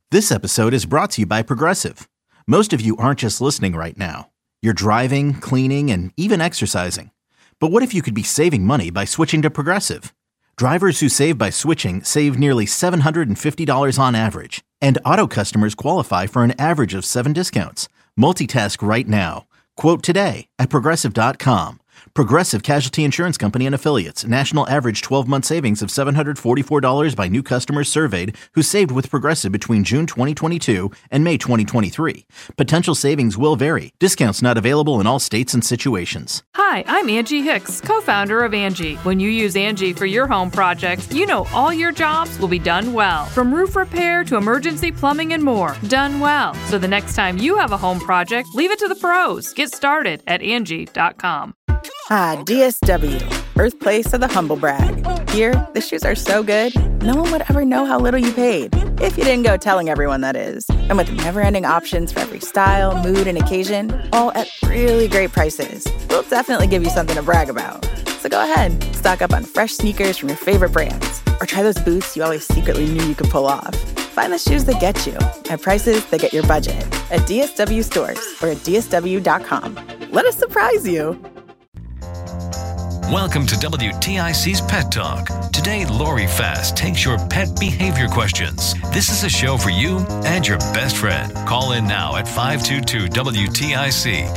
This episode is brought to you by Progressive. Most of you aren't just listening right now. You're driving, cleaning, and even exercising. But what if you could be saving money by switching to Progressive? Drivers who save by switching save nearly $750 on average. And auto customers qualify for an average of 7 discounts. Multitask right now. Quote today at Progressive.com. Progressive Casualty Insurance Company and Affiliates. National average 12-month savings of $744 by new customers surveyed who saved with Progressive between June 2022 and May 2023. Potential savings will vary. Discounts not available in all states and situations. Hi, I'm Angie Hicks, co-founder of Angie. When you use Angie for your home projects, you know all your jobs will be done well. From roof repair to emergency plumbing and more. Done well. So the next time you have a home project, leave it to the pros. Get started at Angie.com. DSW, birthplace of the humble brag. Here, the shoes are so good, no one would ever know how little you paid. If you didn't go telling everyone, that is. And with never-ending options for every style, mood, and occasion, all at really great prices, we'll definitely give you something to brag about. So go ahead, stock up on fresh sneakers from your favorite brands, or try those boots you always secretly knew you could pull off. Find the shoes that get you at prices that get your budget at DSW stores or at DSW.com. Let us surprise you. Welcome to WTIC's Pet Talk. Today, Lori Fast takes your pet behavior questions. This is a show for you and your best friend. Call in now at 522-WTIC,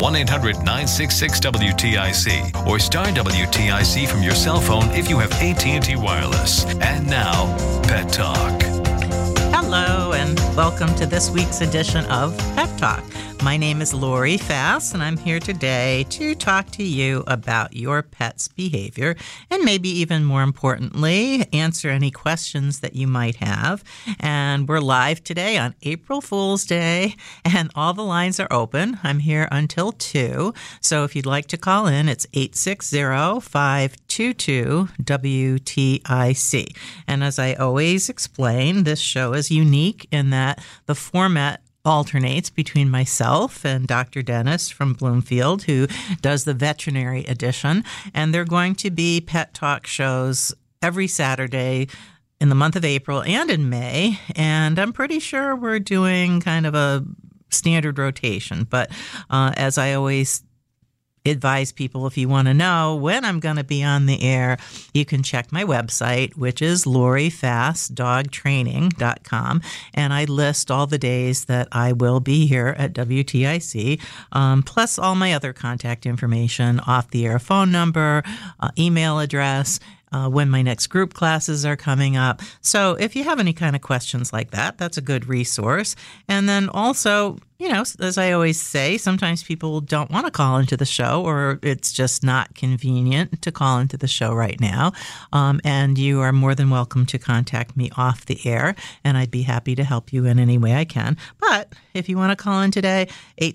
1-800-966-WTIC, or star WTIC from your cell phone if you have AT&T Wireless. And now, Pet Talk. Hello, and welcome to this week's edition of Pet Talk. My name is Lori Fast, and I'm here today to talk to you about your pet's behavior, and maybe even more importantly, answer any questions that you might have. And we're live today on April Fool's Day, and all the lines are open. I'm here until 2, so if you'd like to call in, it's 860-522-WTIC. And as I always explain, this show is unique in that the format alternates between myself and Dr. Dennis from Bloomfield, who does the veterinary edition. And they're going to be Pet Talk shows every Saturday in the month of April and in May. And I'm pretty sure we're doing kind of a standard rotation. But as I always advise people, if you want to know when I'm going to be on the air, you can check my website, which is LoriFastDogTraining.com, and I list all the days that I will be here at WTIC, plus all my other contact information, off-the-air phone number, email address, when my next group classes are coming up. So if you have any kind of questions like that, that's a good resource. And then also, you know, as I always say, sometimes people don't want to call into the show, or it's just not convenient to call into the show right now. And you are more than welcome to contact me off the air, and I'd be happy to help you in any way I can. But if you want to call in today,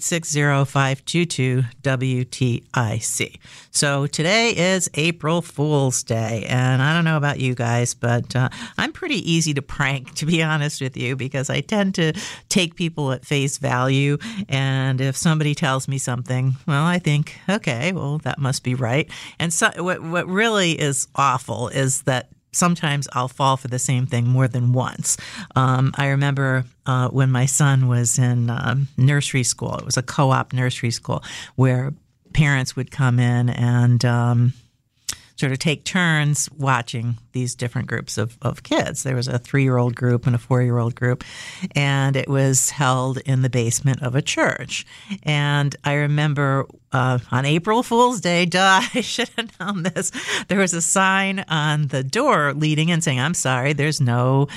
860-522-WTIC. So today is April Fool's Day, and I don't know about you guys, but I'm pretty easy to prank, to be honest with you, because I tend to take people at face value. And if somebody tells me something, well, I think, okay, well, that must be right. And so what really is awful is that sometimes I'll fall for the same thing more than once. I remember when my son was in nursery school, it was a co-op nursery school where parents would come in and sort of take turns watching these different groups of kids. There was a 3-year-old group and a 4-year-old group, and it was held in the basement of a church. And I remember on April Fool's Day, I should have known this, there was a sign on the door leading in saying, "I'm sorry, there is no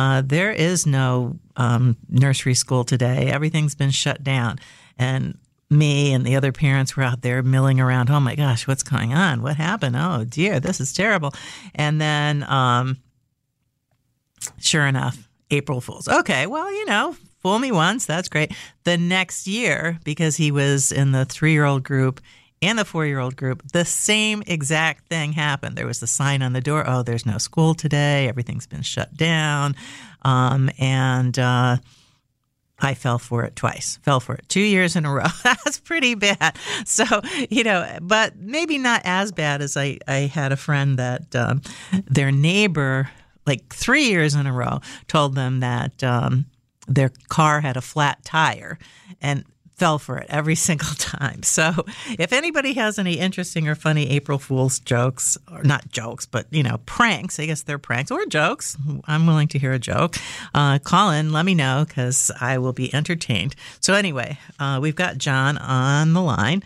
nursery school today. Everything's been shut down." And me and the other parents were out there milling around. Oh my gosh, what's going on? What happened? Oh dear, this is terrible. And then, sure enough, April Fool's. Okay, well, you know, fool me once, that's great. The next year, because he was in the 3-year-old group and the 4-year-old group, the same exact thing happened. There was the sign on the door, "Oh, there's no school today. Everything's been shut down." I fell for it twice. Fell for it 2 years in a row. That's pretty bad. So, you know, but maybe not as bad as I had a friend that their neighbor, like 3 years in a row, told them that their car had a flat tire and fell for it every single time. So if anybody has any interesting or funny April Fool's jokes, or not jokes, but, pranks, I guess they're pranks or jokes. I'm willing to hear a joke. Call in, let me know, because I will be entertained. So anyway, we've got John on the line.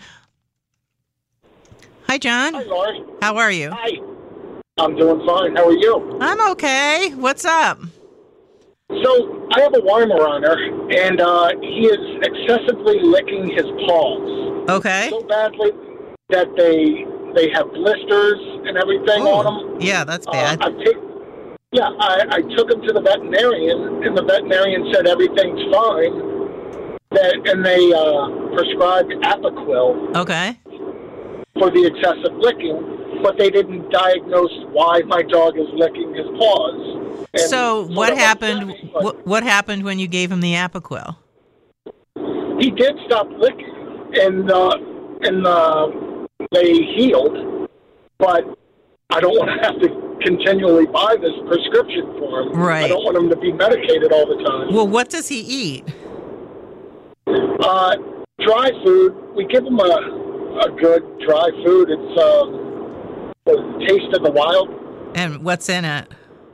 Hi, John. Hi, Lori. How are you? Hi. I'm doing fine. How are you? I'm okay. What's up? So, I have a Weimaraner, and he is excessively licking his paws. Okay. So badly that they have blisters and everything Ooh. on them. Yeah, that's bad. I took him to the veterinarian, and the veterinarian said everything's fine. And they prescribed Apoquel Okay. for the excessive licking, but they didn't diagnose why my dog is licking his paws. And So what of happened? upset me, but What happened when you gave him the Apoquel? he did stop licking, and they healed, but I don't want to have to continually buy this prescription for him. Right. I don't want him to be medicated all the time. Well, what does he eat? Dry food. We give him a good dry food. It's the Taste of the Wild. And what's in it?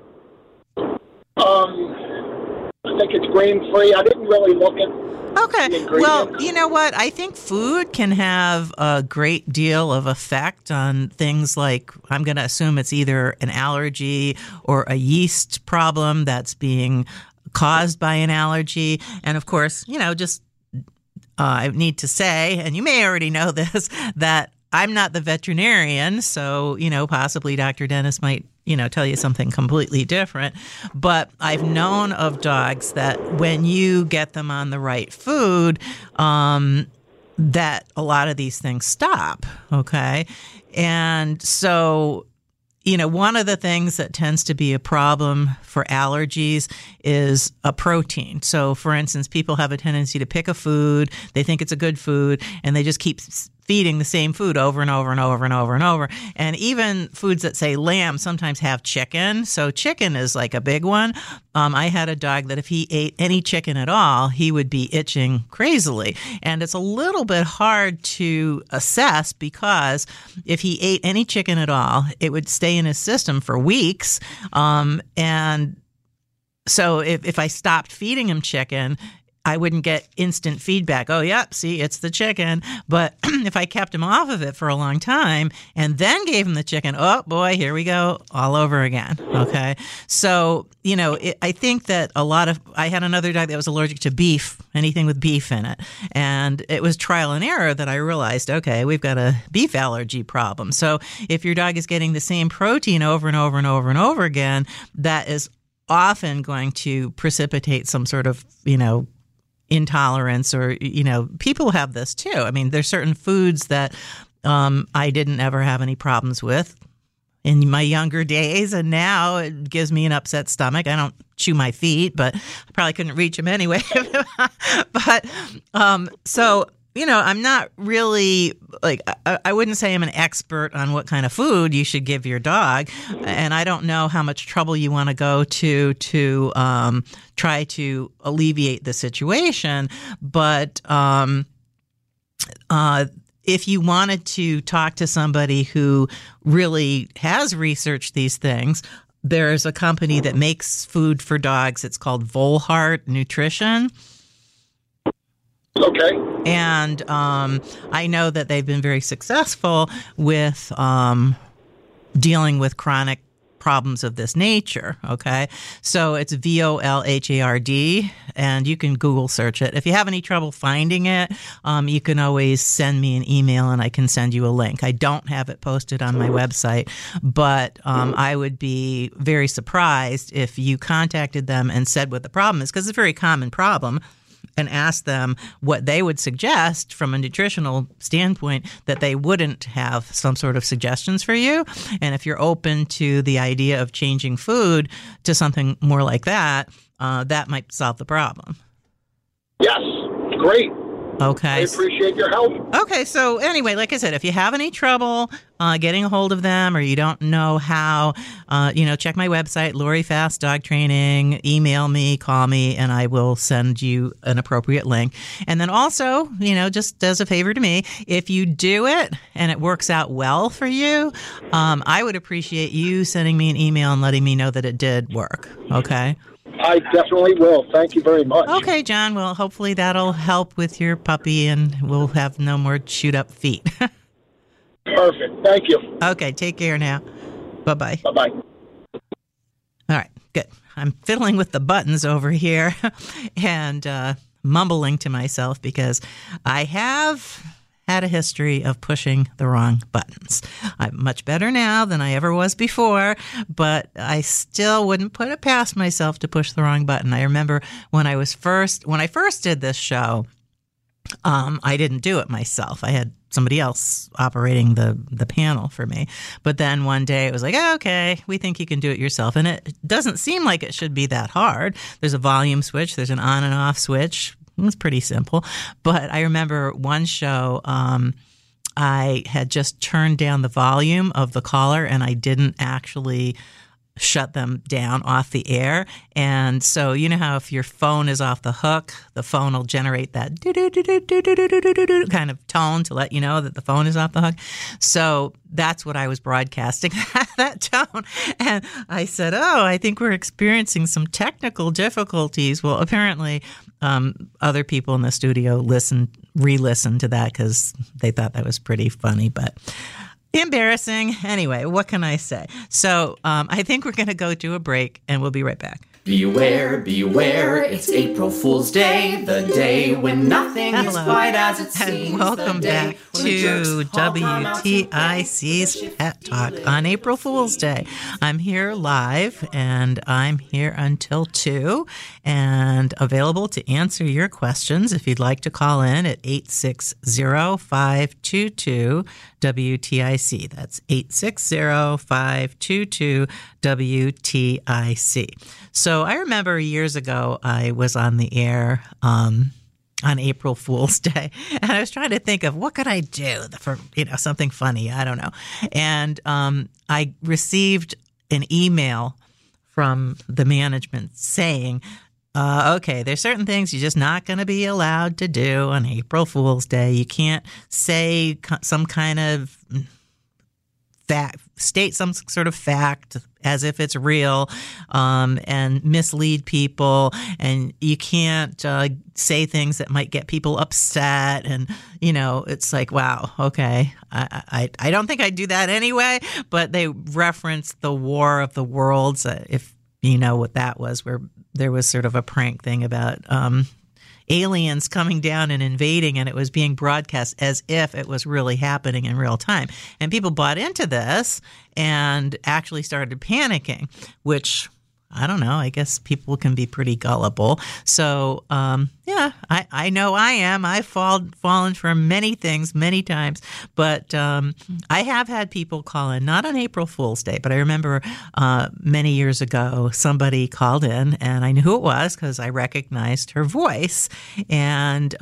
I think it's grain-free. I didn't really look at Okay. the ingredients. Well, you know what? I think food can have a great deal of effect on things like, I'm going to assume it's either an allergy or a yeast problem that's being caused by an allergy. And of course, I need to say, and you may already know this, that I'm not the veterinarian, so, possibly Dr. Dennis might, tell you something completely different. But I've known of dogs that when you get them on the right food, that a lot of these things stop, okay? And so, one of the things that tends to be a problem for allergies is a protein. So, for instance, people have a tendency to pick a food, they think it's a good food, and they just keep feeding the same food over and over and over and over and over. And even foods that say lamb sometimes have chicken. So chicken is like a big one. I had a dog that if he ate any chicken at all, he would be itching crazily. And it's a little bit hard to assess because if he ate any chicken at all, it would stay in his system for weeks. And so if I stopped feeding him chicken, I wouldn't get instant feedback. Oh, yeah, see, it's the chicken. But if I kept him off of it for a long time and then gave him the chicken, oh, boy, here we go all over again. Okay. So, I think that I had another dog that was allergic to beef, anything with beef in it. And it was trial and error that I realized, okay, we've got a beef allergy problem. So if your dog is getting the same protein over and over and over and over again, that is often going to precipitate some sort of, intolerance, or, people have this too. I mean, there's certain foods that I didn't ever have any problems with in my younger days, and now it gives me an upset stomach. I don't chew my feet, but I probably couldn't reach them anyway. But so, I'm not really I wouldn't say I'm an expert on what kind of food you should give your dog, and I don't know how much trouble you want to go to try to alleviate the situation. But if you wanted to talk to somebody who really has researched these things, there's a company that makes food for dogs. It's called Volhart Nutrition. Okay. And I know that they've been very successful with dealing with chronic problems of this nature, okay? So it's Volhard, and you can Google search it. If you have any trouble finding it, you can always send me an email and I can send you a link. I don't have it posted on my website, but I would be very surprised if you contacted them and said what the problem is, because it's a very common problem, and ask them what they would suggest from a nutritional standpoint, that they wouldn't have some sort of suggestions for you. And if you're open to the idea of changing food to something more like that, that might solve the problem. Yes. Great. Okay. I appreciate your help. Okay, so anyway, like I said, if you have any trouble getting a hold of them or you don't know how, check my website, Lori Fast Dog Training, email me, call me, and I will send you an appropriate link. And then also, just as a favor to me, if you do it and it works out well for you, I would appreciate you sending me an email and letting me know that it did work, okay? I definitely will. Thank you very much. Okay, John. Well, hopefully that'll help with your puppy and we'll have no more chewed up feet. Perfect. Thank you. Okay, take care now. Bye-bye. Bye-bye. All right, good. I'm fiddling with the buttons over here and mumbling to myself because I have had a history of pushing the wrong buttons. I'm much better now than I ever was before, but I still wouldn't put it past myself to push the wrong button. I remember when I first did this show, I didn't do it myself. I had somebody else operating the panel for me. But then one day it was like, okay, we think you can do it yourself. And it doesn't seem like it should be that hard. There's a volume switch. There's an on and off switch. It's pretty simple. But I remember one show, I had just turned down the volume of the caller and I didn't actually shut them down off the air. And so you know how if your phone is off the hook, the phone will generate that kind of tone to let you know that the phone is off the hook. So that's what I was broadcasting, that tone. And I said, I think we're experiencing some technical difficulties. Well, apparently other people in the studio re-listened to that because they thought that was pretty funny, but embarrassing. Anyway, what can I say? So I think we're going to go to a break and we'll be right back. Beware, beware, it's April Fool's Day, the day when nothing is quite as it seems. And welcome back to WTIC's Pet Talk on April Fool's Day. I'm here live and I'm here until 2 and available to answer your questions if you'd like to call in at 860-522-WTIC. That's 860-522-WTIC. So I remember years ago I was on the air on April Fool's Day, and I was trying to think of what could I do for something funny. I don't know. And I received an email from the management saying, okay, there's certain things you're just not going to be allowed to do on April Fool's Day. You can't say some kind of state some sort of fact as if it's real and mislead people, and you can't say things that might get people upset. And it's like, wow, okay, I don't think I'd do that anyway. But they referenced the War of the Worlds, if you know what that was, where there was sort of a prank thing about aliens coming down and invading, and it was being broadcast as if it was really happening in real time. And people bought into this and actually started panicking, which, I don't know, I guess people can be pretty gullible. So, I know I am. I've fallen for many things many times, but I have had people call in, not on April Fool's Day, but I remember many years ago somebody called in, and I knew who it was because I recognized her voice, and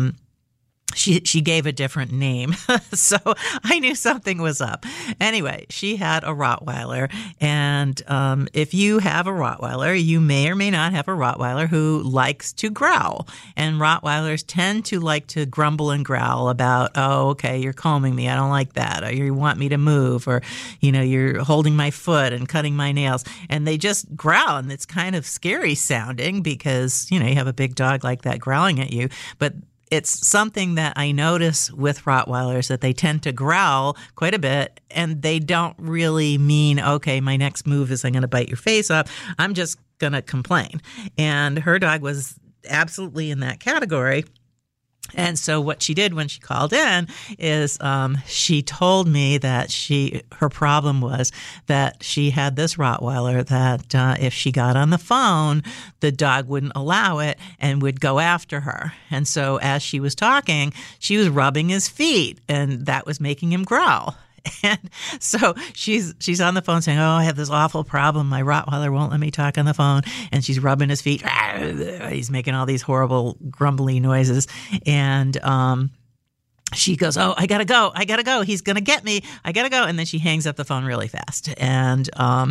she gave a different name, so I knew something was up. Anyway, she had a Rottweiler, and if you have a Rottweiler, you may or may not have a Rottweiler who likes to growl, and Rottweilers tend to like to grumble and growl about, okay, you're combing me, I don't like that, or you want me to move, or you're holding my foot and cutting my nails, and they just growl, and it's kind of scary sounding because you have a big dog like that growling at you, but it's something that I notice with Rottweilers, that they tend to growl quite a bit, and they don't really mean, okay, my next move is I'm going to bite your face off. I'm just going to complain. And her dog was absolutely in that category. And so what she did when she called in is she told me that her problem was that she had this Rottweiler that if she got on the phone, the dog wouldn't allow it and would go after her. And so as she was talking, she was rubbing his feet, and that was making him growl. And so she's on the phone saying, "Oh, I have this awful problem. My Rottweiler won't let me talk on the phone." And she's rubbing his feet. He's making all these horrible grumbly noises. And she goes, "Oh, I gotta go. He's gonna get me. I gotta go." And then she hangs up the phone really fast. And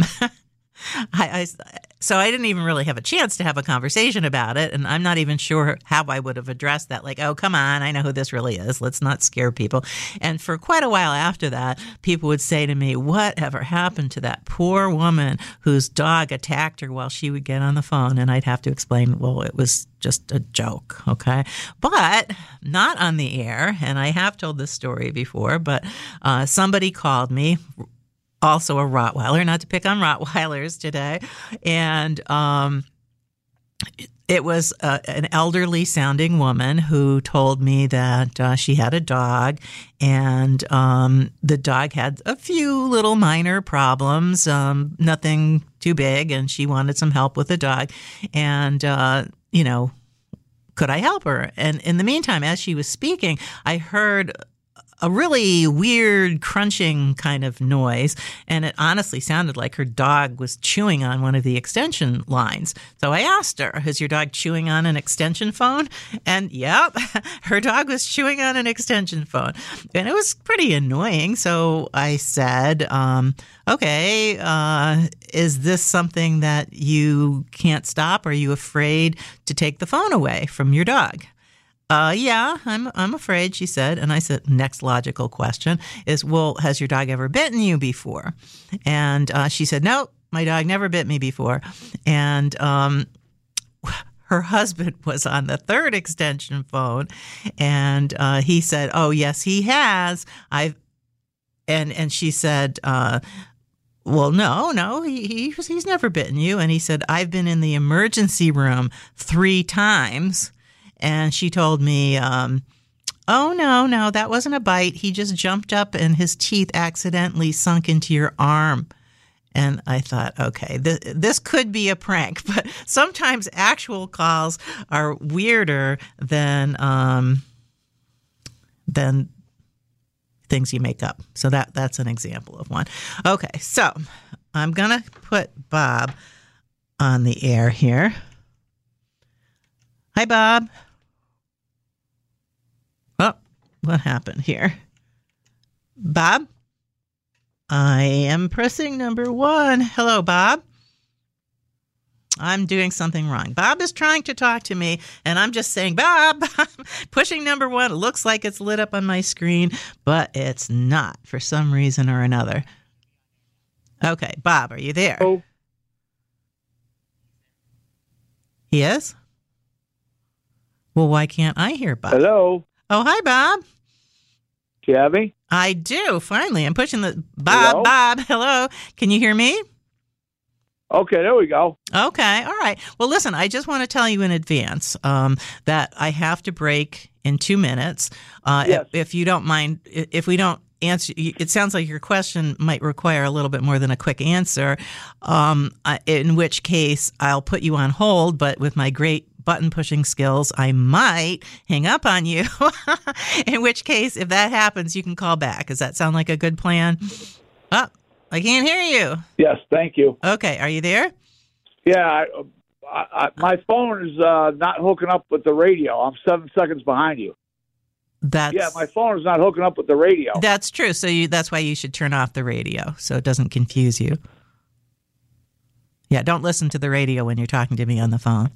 so I didn't even really have a chance to have a conversation about it, and I'm not even sure how I would have addressed that. Like, "Oh, come on, I know who this really is. Let's not scare people." And for quite a while after that, people would say to me, "Whatever happened to that poor woman whose dog attacked her while she would get on the phone?" And I'd have to explain, well, it was just a joke, okay? But not on the air, and I have told this story before, but somebody called me, also a Rottweiler, not to pick on Rottweilers today. And it was an elderly sounding woman who told me that she had a dog, and the dog had a few little minor problems, nothing too big, and she wanted some help with the dog. And, could I help her? And in the meantime, as she was speaking, I heard a really weird crunching kind of noise, and it honestly sounded like her dog was chewing on one of the extension lines. So I asked her, "Is your dog chewing on an extension phone?" And yep, her dog was chewing on an extension phone. And it was pretty annoying. So I said, "Okay, is this something that you can't stop? Are you afraid to take the phone away from your dog?" "Yeah, I'm afraid," she said. And I said, next logical question is, "Well, has your dog ever bitten you before?" And she said, "No, my dog never bit me before." And her husband was on the third extension phone, and he said, "Oh, yes, he has. And she said, "Well, no, he's never bitten you." And he said, "I've been in the emergency room 3 times. And she told me, "Oh, no, that wasn't a bite. He just jumped up and his teeth accidentally sunk into your arm." And I thought, okay, this could be a prank, but sometimes actual calls are weirder than things you make up. So that's an example of one. Okay, so I'm going to put Bob on the air here. Hi, Bob. Oh, what happened here? Bob? I am pressing number 1. Hello, Bob. I'm doing something wrong. Bob is trying to talk to me, and I'm just saying, "Bob," pushing number 1. It looks like it's lit up on my screen, but it's not for some reason or another. Okay, Bob, are you there? Oh. He is? Well, why can't I hear Bob? Hello. Oh, hi, Bob. Do you have me? I do. Finally, I'm pushing the Bob. Hello? Bob, hello. Can you hear me? Okay, there we go. Okay, all right. Well, listen, I just want to tell you in advance that I have to break in 2 minutes. Yes. If you don't mind, if we don't answer, it sounds like your question might require a little bit more than a quick answer, in which case I'll put you on hold, but with my great button pushing skills, I might hang up on you, in which case, if that happens, you can call back. Does that sound like a good plan? Oh, I can't hear you. Yes, thank you. Okay, are you there? Yeah, my phone is not hooking up with the radio. I'm 7 seconds behind you. Yeah, my phone is not hooking up with the radio. That's true. So that's why you should turn off the radio so it doesn't confuse you. Yeah, don't listen to the radio when you're talking to me on the phone.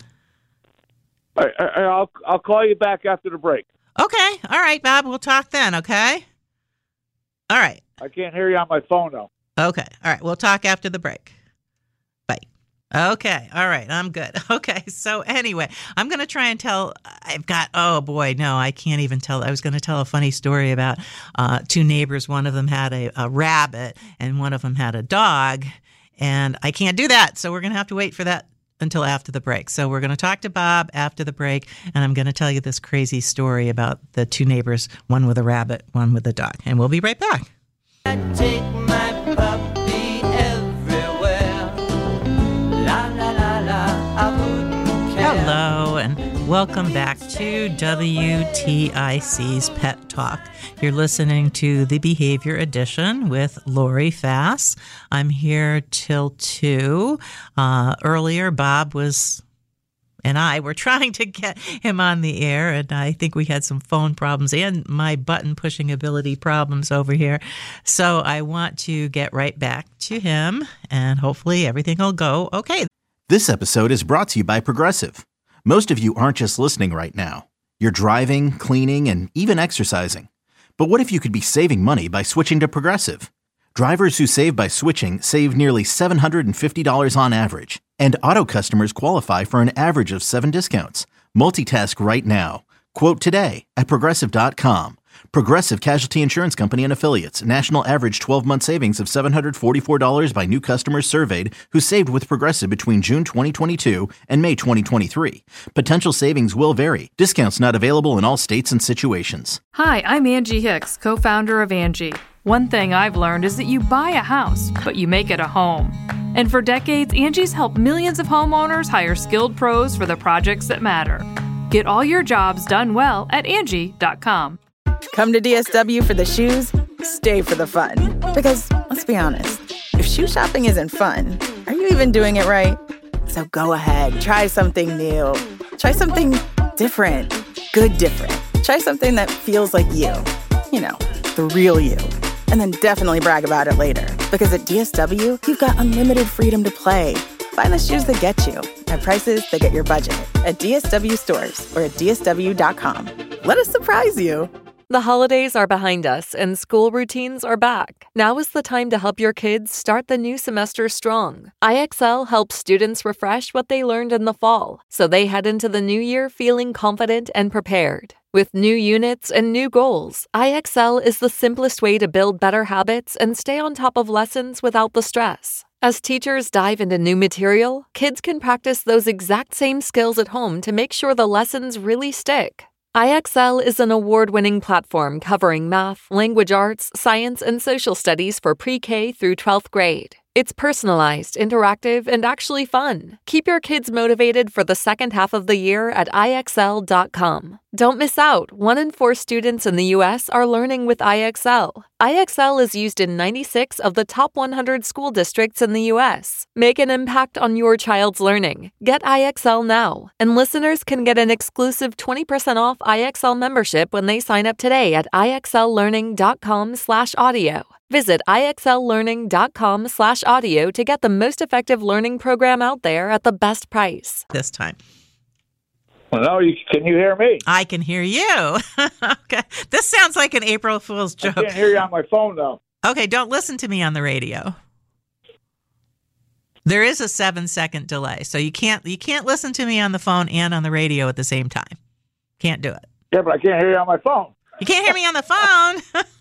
I'll call you back after the break. Okay. All right, Bob. We'll talk then, okay? All right. I can't hear you on my phone, though. Okay. All right. We'll talk after the break. Bye. Okay. All right. I'm good. Okay. So anyway, I'm going to try and oh boy, no, I can't even tell. I was going to tell a funny story about 2 neighbors. One of them had a rabbit and one of them had a dog. And I can't do that. So we're going to have to wait for that until after the break. So we're going to talk to Bob after the break, and I'm going to tell you this crazy story about the 2 neighbors, one with a rabbit, one with a dog. And we'll be right back. I take my puppy everywhere. La la la la, I wouldn't care. Hello, and Welcome back to WTIC's Pet Talk. You're listening to the Behavior Edition with Lori Fass. I'm here till 2. Earlier, Bob and I were trying to get him on the air, and I think we had some phone problems and my button pushing ability problems over here. So I want to get right back to him, and hopefully everything will go okay. This episode is brought to you by Progressive. Most of you aren't just listening right now. You're driving, cleaning, and even exercising. But what if you could be saving money by switching to Progressive? Drivers who save by switching save nearly $750 on average. And auto customers qualify for an average of 7 discounts. Multitask right now. Quote today at Progressive.com. Progressive Casualty Insurance Company and Affiliates. National average 12-month savings of $744 by new customers surveyed who saved with Progressive between June 2022 and May 2023. Potential savings will vary. Discounts not available in all states and situations. Hi, I'm Angie Hicks, co-founder of Angie. One thing I've learned is that you buy a house, but you make it a home. And for decades, Angie's helped millions of homeowners hire skilled pros for the projects that matter. Get all your jobs done well at Angie.com. Come to DSW for the shoes, stay for the fun. Because, let's be honest, if shoe shopping isn't fun, are you even doing it right? So go ahead, try something new. Try something different. Good different. Try something that feels like you. You know, the real you. And then definitely brag about it later. Because at DSW, you've got unlimited freedom to play. Find the shoes that get you at prices that get your budget at DSW stores or at DSW.com. Let us surprise you. The holidays are behind us and school routines are back. Now is the time to help your kids start the new semester strong. IXL helps students refresh what they learned in the fall, so they head into the new year feeling confident and prepared. With new units and new goals, IXL is the simplest way to build better habits and stay on top of lessons without the stress. As teachers dive into new material, kids can practice those exact same skills at home to make sure the lessons really stick. IXL is an award-winning platform covering math, language arts, science, and social studies for pre-K through 12th grade. It's personalized, interactive, and actually fun. Keep your kids motivated for the second half of the year at IXL.com. Don't miss out. 1 in 4 students in the U.S. are learning with IXL. IXL is used in 96 of the top 100 school districts in the U.S. Make an impact on your child's learning. Get IXL now. And listeners can get an exclusive 20% off IXL membership when they sign up today at IXLlearning.com/audio. Visit IXLlearning.com/audio to get the most effective learning program out there at the best price. This time. Well, can you hear me? I can hear you. Okay. This sounds like an April Fool's joke. I can't hear you on my phone, though. Okay, don't listen to me on the radio. There is a 7-second delay, so you can't listen to me on the phone and on the radio at the same time. Can't do it. Yeah, but I can't hear you on my phone. You can't hear me on the phone?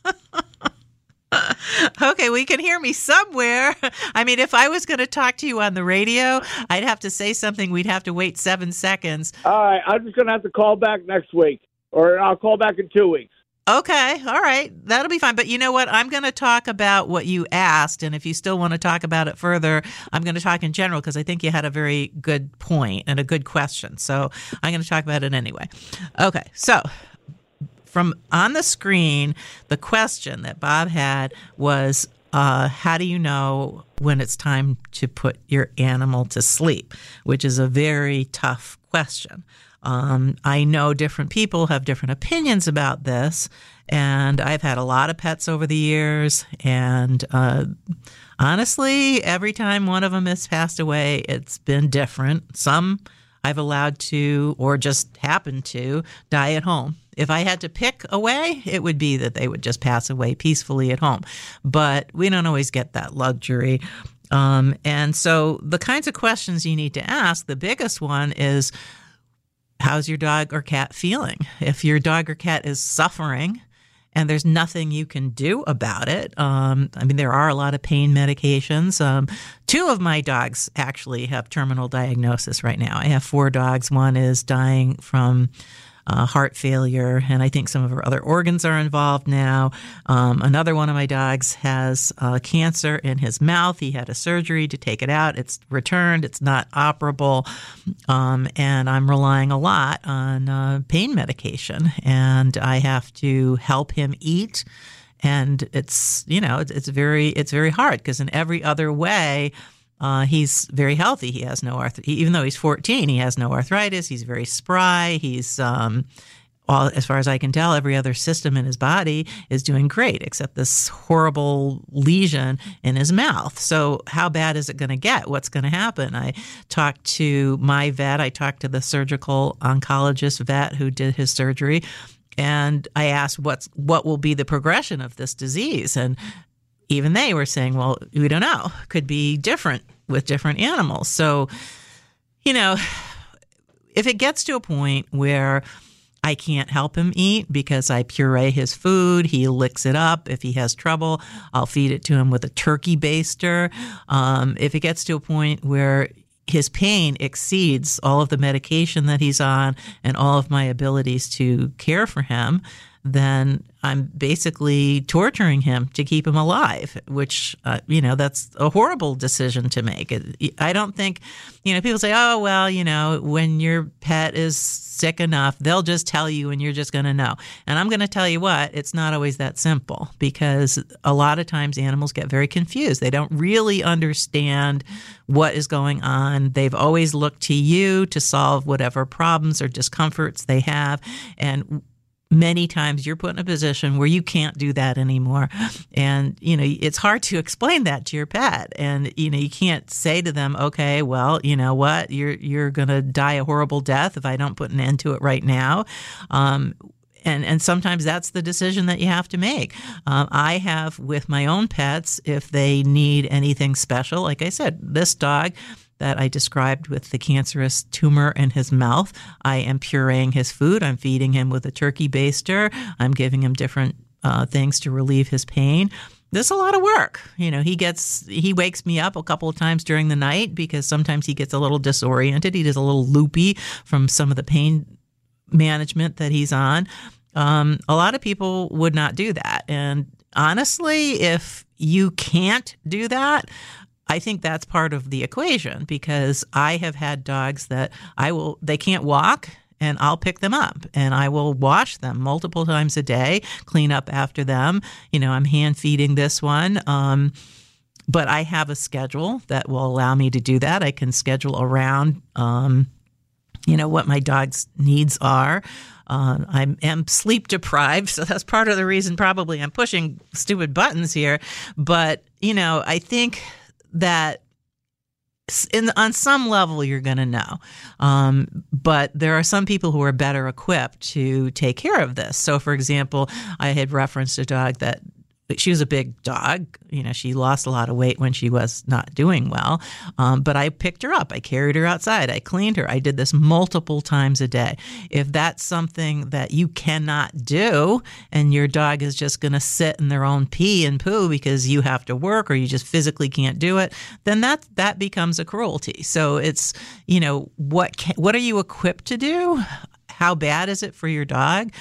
Okay, well, you can hear me somewhere. I mean, if I was going to talk to you on the radio, I'd have to say something. We'd have to wait 7 seconds. All right, I'm just going to have to call back next week, or I'll call back in 2 weeks. Okay, all right. That'll be fine. But you know what? I'm going to talk about what you asked, and if you still want to talk about it further, I'm going to talk in general because I think you had a very good point and a good question. So I'm going to talk about it anyway. Okay, so from on the screen, the question that Bob had was, how do you know when it's time to put your animal to sleep, which is a very tough question. I know different people have different opinions about this, and I've had a lot of pets over the years, and honestly, every time one of them has passed away, it's been different. Some I've allowed to, or just happened to, die at home. If I had to pick a way, it would be that they would just pass away peacefully at home. But we don't always get that luxury. And so the kinds of questions you need to ask, the biggest one is, how's your dog or cat feeling? If your dog or cat is suffering and there's nothing you can do about it, there are a lot of pain medications. 2 of my dogs actually have terminal diagnosis right now. I have 4 dogs. One is dying from heart failure, and I think some of her other organs are involved now. Another one of my dogs has cancer in his mouth. He had a surgery to take it out. It's returned. It's not operable, and I'm relying a lot on pain medication, and I have to help him eat. And it's very hard because in every other way, he's very healthy. He has no even though he's 14, he has no arthritis. He's very spry. He's as far as I can tell, every other system in his body is doing great except this horrible lesion in his mouth. So how bad is it going to get? What's going to happen? I talked to my vet. I talked to the surgical oncologist vet who did his surgery. And I asked what will be the progression of this disease. And even they were saying, well, we don't know. Could be different with different animals. So, if it gets to a point where I can't help him eat because I puree his food, he licks it up. If he has trouble, I'll feed it to him with a turkey baster. If it gets to a point where his pain exceeds all of the medication that he's on and all of my abilities to care for him, then I'm basically torturing him to keep him alive, which, that's a horrible decision to make. I don't think, people say, oh, well, when your pet is sick enough, they'll just tell you and you're just going to know. And I'm going to tell you what, it's not always that simple because a lot of times animals get very confused. They don't really understand what is going on. They've always looked to you to solve whatever problems or discomforts they have. And many times you're put in a position where you can't do that anymore. And, it's hard to explain that to your pet. And, you can't say to them, okay, well, you know what, you're going to die a horrible death if I don't put an end to it right now. And sometimes that's the decision that you have to make. I have with my own pets, if they need anything special, like I said, this dog that I described with the cancerous tumor in his mouth, I am pureeing his food. I'm feeding him with a turkey baster. I'm giving him different things to relieve his pain. This is a lot of work. He wakes me up a couple of times during the night because sometimes he gets a little disoriented. He gets a little loopy from some of the pain management that he's on. A lot of people would not do that. And honestly, if you can't do that, I think that's part of the equation because I have had dogs that they can't walk and I'll pick them up and I will wash them multiple times a day, clean up after them. I'm hand feeding this one. But I have a schedule that will allow me to do that. I can schedule around, what my dog's needs are. I am sleep deprived, so that's part of the reason probably I'm pushing stupid buttons here. But, I think that on some level you're going to know. But there are some people who are better equipped to take care of this. So, for example, I had referenced a dog that she was a big dog. She lost a lot of weight when she was not doing well. But I picked her up. I carried her outside. I cleaned her. I did this multiple times a day. If that's something that you cannot do and your dog is just going to sit in their own pee and poo because you have to work or you just physically can't do it, then that becomes a cruelty. So it's, what are you equipped to do? How bad is it for your dog?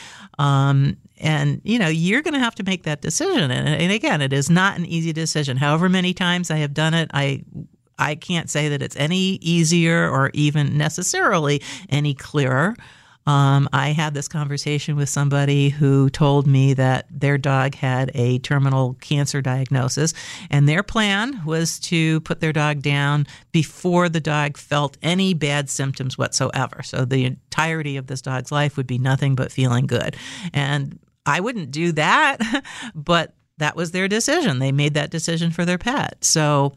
And, you're going to have to make that decision. And again, it is not an easy decision. However many times I have done it, I can't say that it's any easier or even necessarily any clearer. I had this conversation with somebody who told me that their dog had a terminal cancer diagnosis, and their plan was to put their dog down before the dog felt any bad symptoms whatsoever. So the entirety of this dog's life would be nothing but feeling good. And I wouldn't do that, but that was their decision. They made that decision for their pet. So,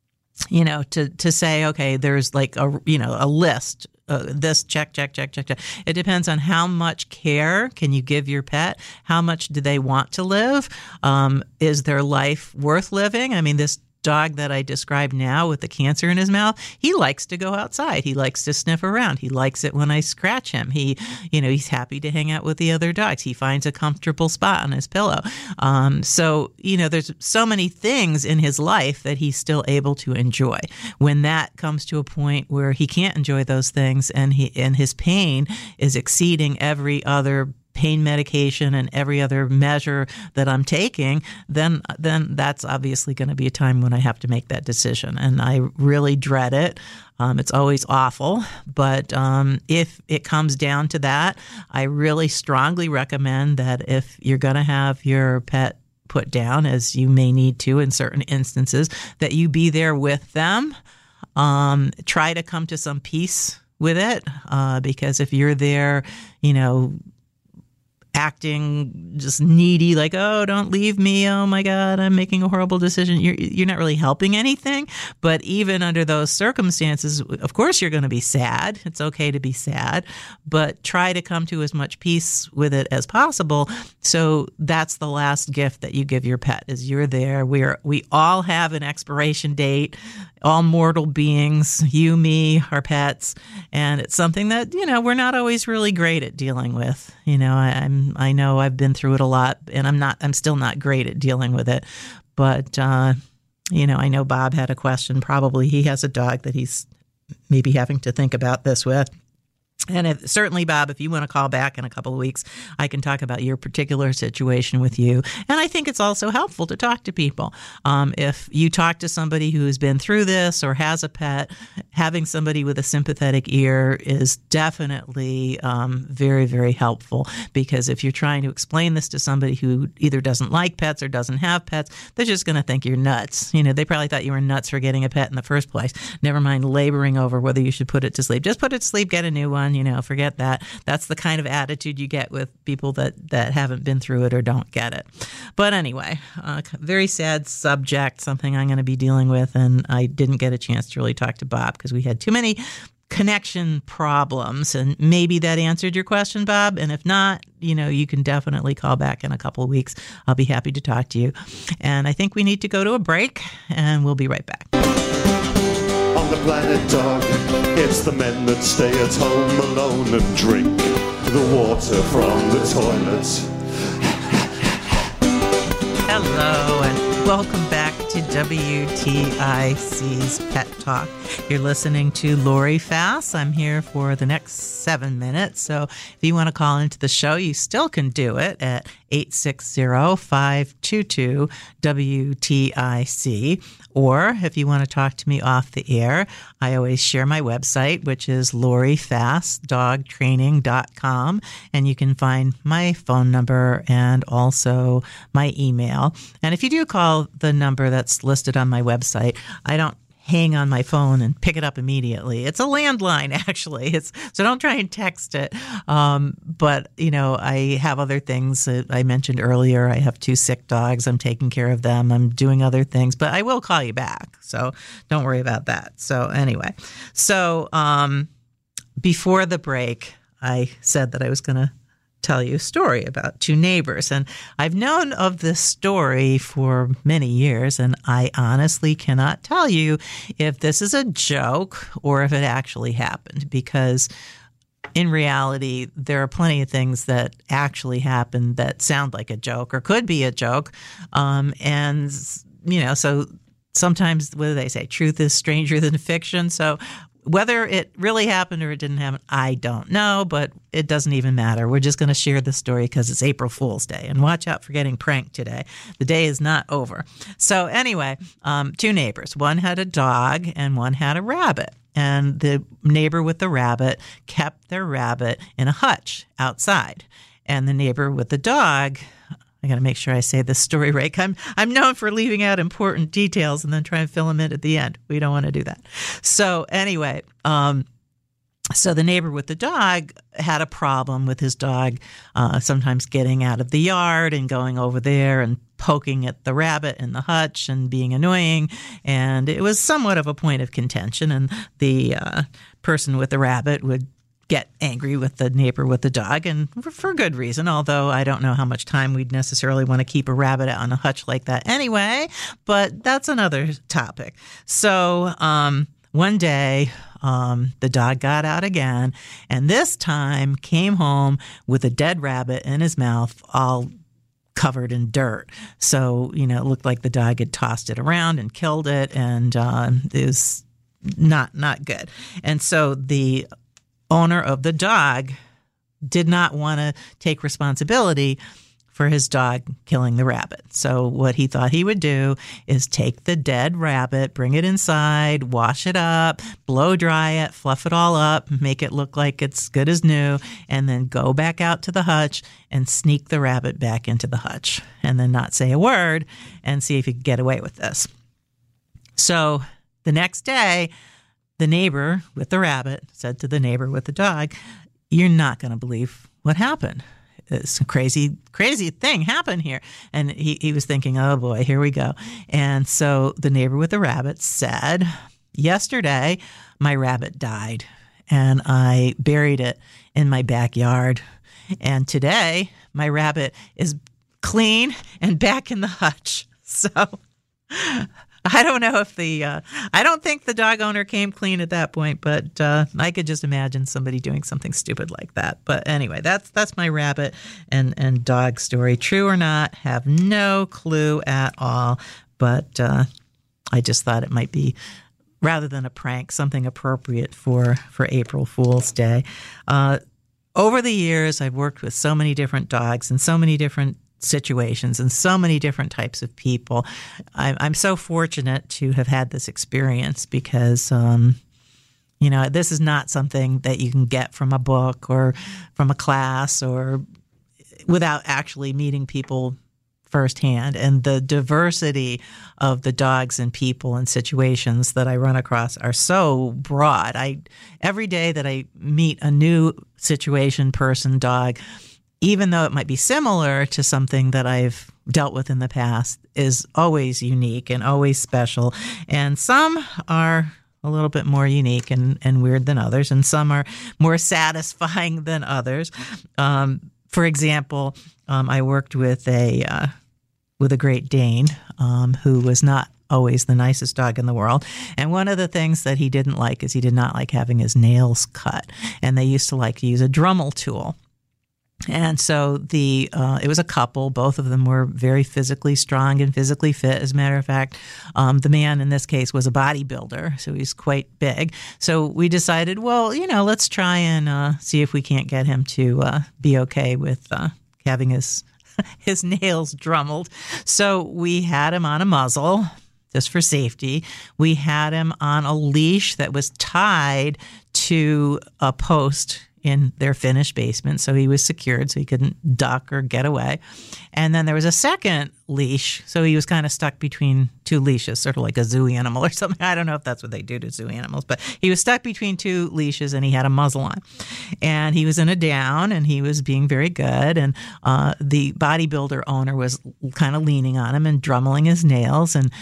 to say, okay, there's like a list, this check. It depends on how much care can you give your pet? How much do they want to live? Is their life worth living? I mean, this dog that I described now with the cancer in his mouth, he likes to go outside. He likes to sniff around. He likes it when I scratch him. He's happy to hang out with the other dogs. He finds a comfortable spot on his pillow. So there's so many things in his life that he's still able to enjoy. When that comes to a point where he can't enjoy those things and his pain is exceeding every other pain medication and every other measure that I'm taking, then that's obviously going to be a time when I have to make that decision. And I really dread it. It's always awful. But if it comes down to that, I really strongly recommend that if you're going to have your pet put down, as you may need to in certain instances, that you be there with them. Try to come to some peace with it, because if you're there, acting just needy, like, oh, don't leave me, oh my God, I'm making a horrible decision, you're not really helping anything. But even under those circumstances, of course, you're going to be sad. It's okay to be sad, but try to come to as much peace with it as possible. So that's the last gift that you give your pet, is you're there. We all have an expiration date, all mortal beings, you, me, our pets, and it's something that, we're not always really great at dealing with. I know I've been through it a lot, and I'm still not great at dealing with it. But, I know Bob had a question. Probably he has a dog that he's maybe having to think about this with. And certainly, Bob, if you want to call back in a couple of weeks, I can talk about your particular situation with you. And I think it's also helpful to talk to people. If you talk to somebody who has been through this or has a pet, having somebody with a sympathetic ear is definitely very, very helpful. Because if you're trying to explain this to somebody who either doesn't like pets or doesn't have pets, they're just going to think you're nuts. They probably thought you were nuts for getting a pet in the first place. Never mind laboring over whether you should put it to sleep. Just put it to sleep, get a new one. Forget that. That's the kind of attitude you get with people that haven't been through it or don't get it. But anyway, very sad subject, something I'm going to be dealing with, and I didn't get a chance to really talk to Bob because we had too many connection problems, and maybe that answered your question, Bob. And if not, you can definitely call back in a couple of weeks. I'll be happy to talk to you. And I think we need to go to a break, and we'll be right back. On the planet Dog, it's the men that stay at home alone and drink the water from the toilets. Hello and welcome back to WTIC's Pet Talk. You're listening to Lori Fass. I'm here for the next 7 minutes. So if you want to call into the show, you still can do it at 860-522-WTIC. Or if you want to talk to me off the air, I always share my website, which is LoriFassDogTraining.com. And you can find my phone number and also my email. And if you do call the number that's listed on my website, I don't hang on my phone and pick it up immediately. It's a landline, actually. So don't try and text it. But, I have other things that I mentioned earlier. I have 2 sick dogs. I'm taking care of them. I'm doing other things, but I will call you back. So don't worry about that. So anyway, before the break, I said that I was going to tell you a story about 2 neighbors. And I've known of this story for many years, and I honestly cannot tell you if this is a joke or if it actually happened, because in reality, there are plenty of things that actually happened that sound like a joke or could be a joke. So sometimes, what do they say? Truth is stranger than fiction. So whether it really happened or it didn't happen, I don't know, but it doesn't even matter. We're just going to share this story because it's April Fool's Day. And watch out for getting pranked today. The day is not over. So anyway, 2 neighbors. One had a dog and one had a rabbit. And the neighbor with the rabbit kept their rabbit in a hutch outside. And the neighbor with the dog, I got to make sure I say this story right. I'm known for leaving out important details and then trying to fill them in at the end. We don't want to do that. So anyway, so the neighbor with the dog had a problem with his dog sometimes getting out of the yard and going over there and poking at the rabbit in the hutch and being annoying. And it was somewhat of a point of contention. And the person with the rabbit would get angry with the neighbor with the dog, and for good reason, although I don't know how much time we'd necessarily want to keep a rabbit on a hutch like that anyway, but that's another topic. So one day, the dog got out again, and this time came home with a dead rabbit in his mouth, all covered in dirt. So, it looked like the dog had tossed it around and killed it, and it was not good. And so the owner of the dog did not want to take responsibility for his dog killing the rabbit. So what he thought he would do is take the dead rabbit, bring it inside, wash it up, blow dry it, fluff it all up, make it look like it's good as new, and then go back out to the hutch and sneak the rabbit back into the hutch, and then not say a word and see if he could get away with this. So the next day, the neighbor with the rabbit said to the neighbor with the dog, "You're not going to believe what happened. It's a crazy thing happened here." And he was thinking, oh boy, here we go. And so the neighbor with the rabbit said, "Yesterday, my rabbit died, and I buried it in my backyard. And today, my rabbit is clean and back in the hutch." So I don't know if I don't think the dog owner came clean at that point, but I could just imagine somebody doing something stupid like that. But anyway, that's my rabbit and dog story. True or not, have no clue at all. But I just thought it might be, rather than a prank, something appropriate for April Fool's Day. Over the years, I've worked with so many different dogs and so many different situations and so many different types of people. I'm so fortunate to have had this experience because, this is not something that you can get from a book or from a class or without actually meeting people firsthand. And the diversity of the dogs and people and situations that I run across are so broad. Every day that I meet a new situation, person, dog, even though it might be similar to something that I've dealt with in the past, is always unique and always special. And some are a little bit more unique and weird than others, and some are more satisfying than others. For example, I worked with a Great Dane who was not always the nicest dog in the world. And one of the things that he didn't like is he did not like having his nails cut. And they used to like to use a Dremel tool. And so it was a couple. Both of them were very physically strong and physically fit. As a matter of fact, the man in this case was a bodybuilder, so he's quite big. So we decided, well, let's try and see if we can't get him to be okay with having his nails drummeled. So we had him on a muzzle, just for safety. We had him on a leash that was tied to a post in their finished basement, so he was secured so he couldn't duck or get away. And then there was a second leash, so he was kind of stuck between two leashes, sort of like a zoo animal or something. I don't know if that's what they do to zoo animals, but he was stuck between two leashes and he had a muzzle on. And he was in a down and he was being very good, and the bodybuilder owner was kind of leaning on him and drummeling his nails, and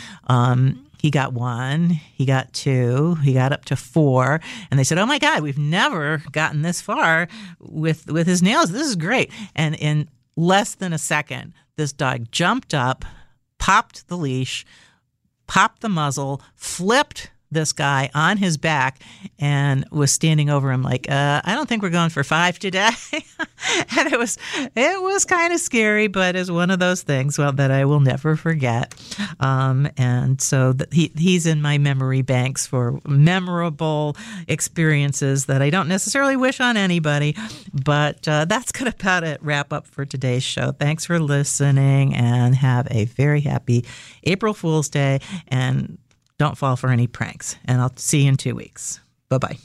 he got 1, he got 2, he got up to 4, and they said, "Oh my God, we've never gotten this far with his nails. This is great." And in less than a second, this dog jumped up, popped the leash, popped the muzzle, flipped this guy on his back, and was standing over him like, "I don't think we're going for 5 today." And it was kind of scary, but it's one of those things that I will never forget. And so he's in my memory banks for memorable experiences that I don't necessarily wish on anybody. But that's going to about it wrap up for today's show. Thanks for listening, and have a very happy April Fool's Day. And don't fall for any pranks. And I'll see you in 2 weeks. Bye-bye.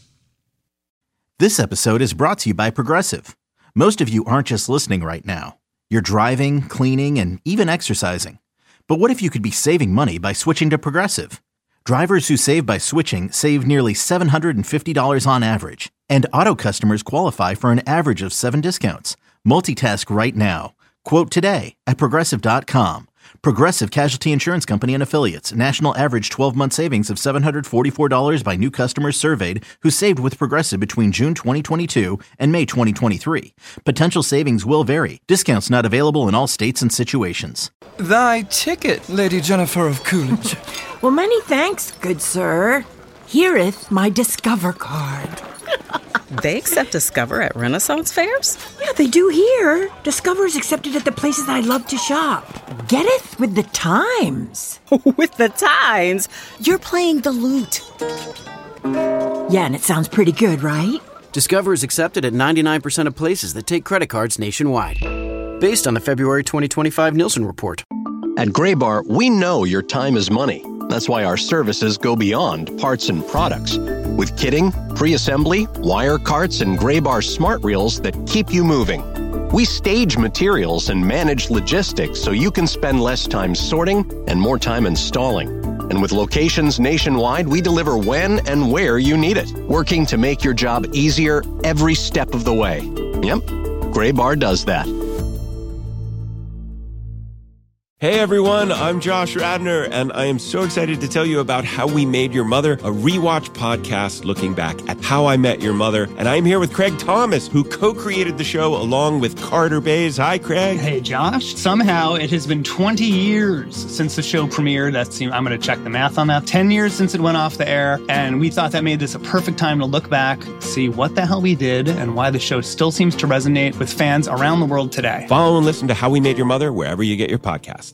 This episode is brought to you by Progressive. Most of you aren't just listening right now. You're driving, cleaning, and even exercising. But what if you could be saving money by switching to Progressive? Drivers who save by switching save nearly $750 on average. And auto customers qualify for an average of 7 discounts. Multitask right now. Quote today at Progressive.com. Progressive Casualty Insurance Company and Affiliates. National average 12-month savings of $744 by new customers surveyed who saved with Progressive between June 2022 and May 2023. Potential savings will vary. Discounts not available in all states and situations. Thy ticket, Lady Jennifer of Coolidge. Well, many thanks, good sir. Here'th my Discover card. They accept Discover at Renaissance fairs? Yeah, they do here. Discover's accepted at the places I love to shop. Getteth with the times. With the times? You're playing the lute. Yeah, and it sounds pretty good, right? Discover is accepted at 99% of places that take credit cards nationwide. Based on the February 2025 Nielsen report. At Graybar, we know your time is money. That's why our services go beyond parts and products. With kitting, pre-assembly, wire carts, and Graybar smart reels that keep you moving. We stage materials and manage logistics so you can spend less time sorting and more time installing. And with locations nationwide, we deliver when and where you need it, working to make your job easier every step of the way. Yep, Graybar does that. Hey everyone, I'm Josh Radner, and I am so excited to tell you about How We Made Your Mother, a rewatch podcast looking back at How I Met Your Mother. And I'm here with Craig Thomas, who co-created the show along with Carter Bays. Hi, Craig. Hey, Josh. Somehow it has been 20 years since the show premiered. I'm going to check the math on that. 10 years since it went off the air, and we thought that made this a perfect time to look back, see what the hell we did, and why the show still seems to resonate with fans around the world today. Follow and listen to How We Made Your Mother wherever you get your podcasts.